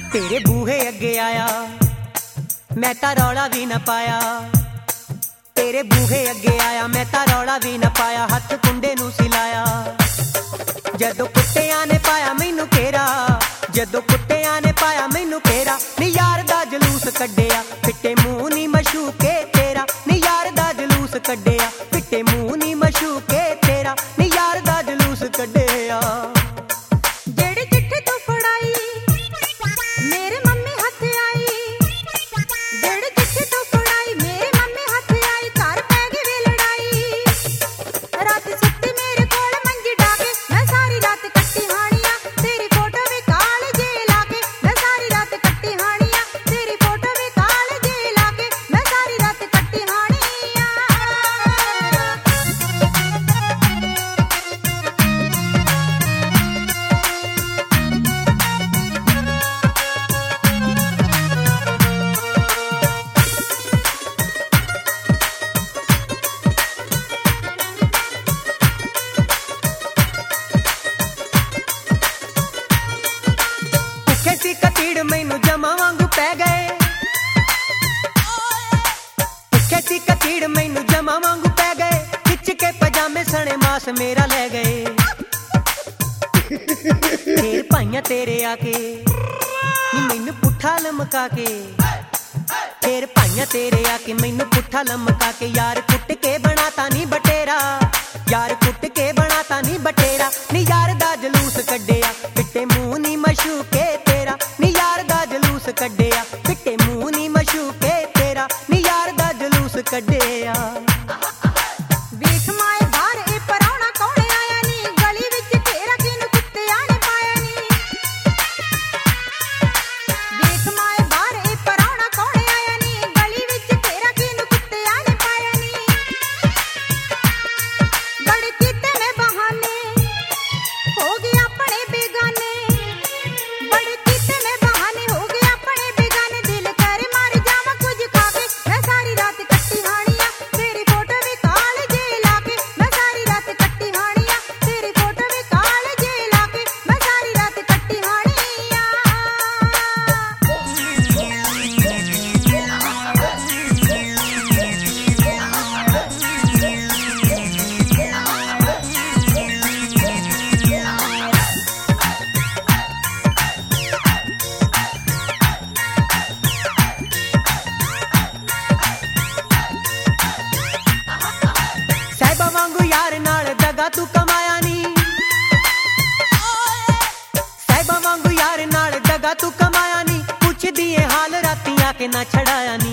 तेरे बूहे अगे आया मैं ता रौला भी न पाया, तेरे बूहे अगे आया मैं ता रौला भी न पाया, हथ कुंडे नू सिलाया। जदों कुत्तियां ने पाया मैनू घेरा, जदों कुत्तियां ने पाया मैनू घेरा, नी यार दा जलूस कड्डिया फिट्टे मुंह नी मशूके तेरा, नी यार दा जलूस कड्डिया फिट्टे मुंह नी मशूके तेरा, नी यार दा जलूस कड्डिया। कतीड़ मैनू जमा वांगू पै गए, कैसी कतीड़ मैनू जमा वांगू पै गए, खिच के पजामे सने मास मेरा ले गए। फिर पाइया तेरे आके मैनू पुट्ठा लमका के, फिर पाइया तेरे आके मैनू पुट्ठा लमका के, यार कुट के बनाता नी बटेरा, यार कुट के बनाता नी बटेरा, नी यार दा जलूस कड्डिया फिट्टे मुंह नी मशूके तेरा, नी यार दा जलूस कड्डिया फिट्टे मुंह नी मशूके तेरा, नी यार दा जलूस कड्डिया। वेख माए बाहर ए परौना कौन आया नी, गली विच तेरा किनू कुत्तियां ने पाया नी। वेख माए बाहर ए परौना कौन आया नी, गली विच तेरा किनू कुत्तियां ने पाया नी। बड़े कीते में बहाने हो गए अपने बेगाने, बड़े कीते में बहाने हो गए अपने बेगाने, दिल करे मार जावा कुछ खा के, मैं सारी रात कट्टी हानिया तेरी फोटो भी काल जे लाके, मैं सारी रात कट्टी हानिया तेरी फोटो भी काल जे लाके, मैं सारी रात कट्टी हानिया। साहिबा वांगू यार नाल दगा तू कमाया नी, साहिबा वांगू यार नाल दगा तू कमाया नी, पुछ दिए हाल राती आके ना छड़ाया नी।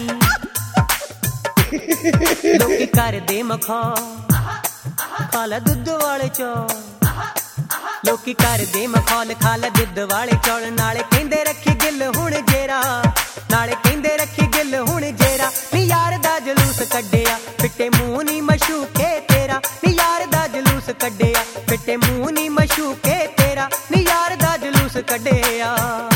लोकी कर दे मखा खाला दुध वाले चौ, लोकी कर दे मखौल खाला दुध वाले चौल, नाले कहंदे रखी गिल हुण जेरा, नाले कहंदे रखी गिल हुण जेरा, नी यार दा जलूस कड्डिया फिट्टे मुंह नी मशूके तेरा, नी यार दा जलूस कड्डिया फिट्टे मुंह नी मशूके तेरा, नी यार दा जलूस कड्डिया।